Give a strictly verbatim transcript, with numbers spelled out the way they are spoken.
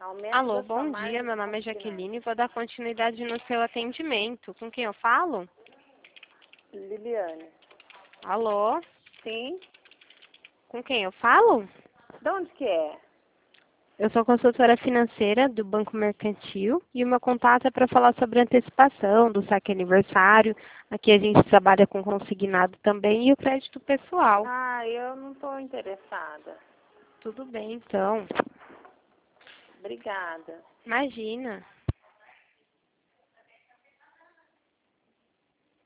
Aumento Alô, da sua bom margem dia. de Meu nome é consignado. Jaqueline e vou dar continuidade no seu atendimento. Com quem eu falo? Liliane. Alô? Sim? Com quem eu falo? De onde que é? Eu sou consultora financeira do Banco Mercantil e o meu contato é para falar sobre antecipação do saque aniversário. Aqui a gente trabalha com consignado também e o crédito pessoal. Ah, eu não estou interessada. Tudo bem, então. Obrigada. Imagina.